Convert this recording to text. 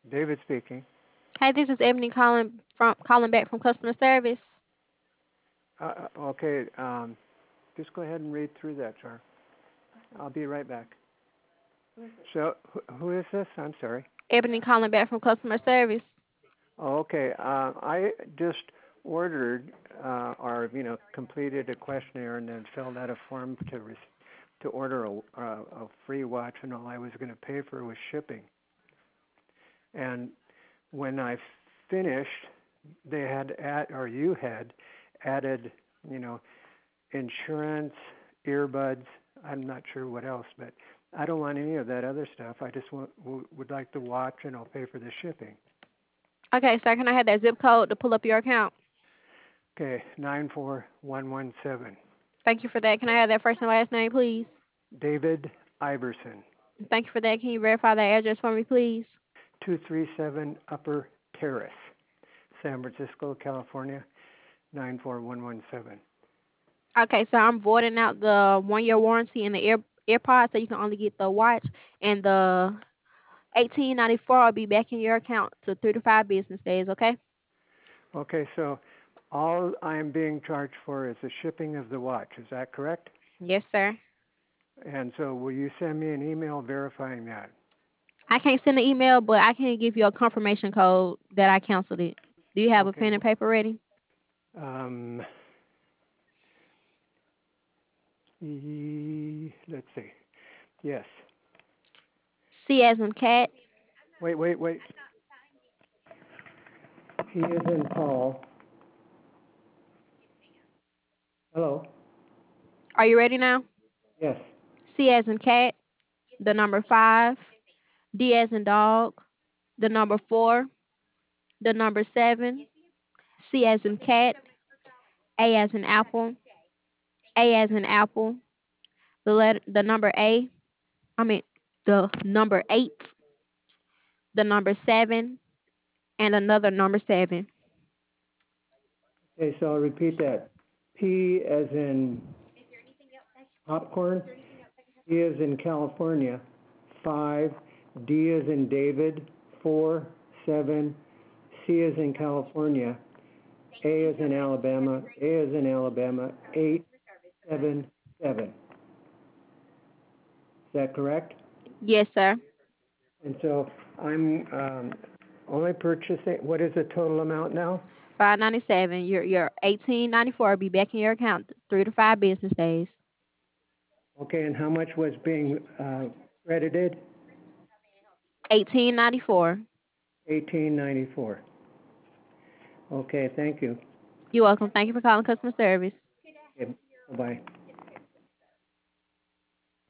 David speaking. Hey, this is Ebony calling back from customer service. Okay, just go ahead and read through that, sir. I'll be right back. So, who is this? I'm sorry. Ebony calling back from customer service. Oh, okay. I just ordered, or completed a questionnaire and then filled out a form to order a free watch, and all I was going to pay for was shipping. And when I finished, they had you had added, you know, insurance, earbuds. I'm not sure what else, but I don't want any of that other stuff. I just would like the watch, and I'll pay for the shipping. Okay, sir, can I have that zip code to pull up your account? Okay, 94117. Thank you for that. Can I have that first and last name, please? David Iverson, Thank you for that. Can you verify that address for me, please? 237 Upper Terrace, San Francisco, California, 94117. Okay, so I'm voiding out the 1 year warranty in the AirPods, so you can only get the watch, and the 1894 will be back in your account to 3 to 5 business days. Okay? Okay, so all I am being charged for is the shipping of the watch. Is that correct? Yes, sir. And so will you send me an email verifying that? I can't send an email, but I can give you a confirmation code that I canceled it. Do you have a Okay. pen and paper ready? Um, let's see. Yes. C as in cat. Wait. He is in Paul. Hello. Are you ready now? Yes. C as in cat, the number 5, D as in dog, the number 4, the number 7, C as in cat, A as in apple, A as in apple, the number A, I mean the number 8, the number 7, and another number 7. Okay, so I'll repeat that. P as in popcorn, C as in California, 5, D as in David, 4, 7, C as in California, A as in Alabama, A as in Alabama, 8, 7, 7. Is that correct? Yes, sir. And so I'm only purchasing, what is the total amount now? 597. Your 1894 will be back in your account 3 to 5 business days. Okay, and how much was being credited? 1894. 1894. Okay, thank you. You're welcome. Thank you for calling customer service. Okay, bye-bye.